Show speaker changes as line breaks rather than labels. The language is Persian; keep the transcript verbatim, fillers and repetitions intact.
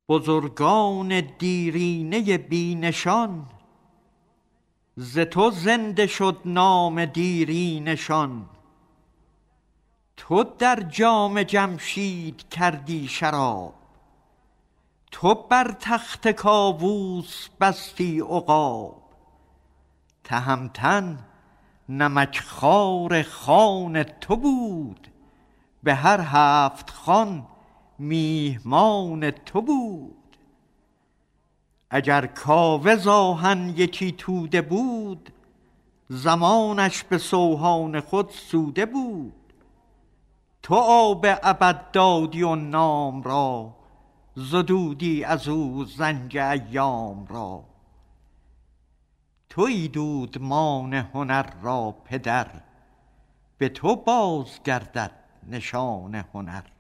بزرگان دیرینه بینشان، ز تو زنده شد نام دیرینشان. تو در جام جمشید کردی شراب، تو بر تخت کاووس بستی عقاب. تهمتن نمک خوار خوان تو بود، به هر هفت خوان میهمان تو بود. اگر کاوه ز آهن یکی توده بود، زمانش به سوهان خود سوده بود. تو آب ابد دادی و نام را، زدودی از او زنگ ایام را. تویی دودمان هنر را پدر، به تو باز گردد نشان هنر.